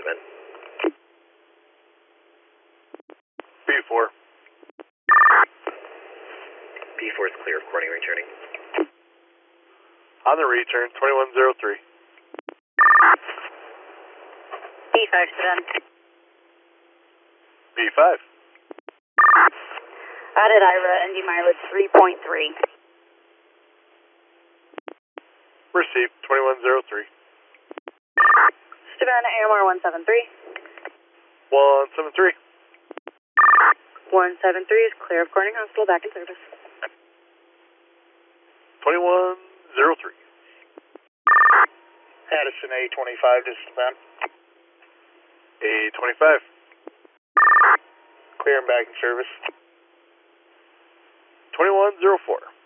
equipment. B4. B4 is clear of Corning returning. On the return, 2103. B5 sedan. B5. Added IRA, ND mileage 3.3. Received, 2103. Savannah AMR 173. 173. 173 is clear of Corning Hospital, back in service. 2103. Addison A25 to Savannah. A25. Clear and back in service. 2104.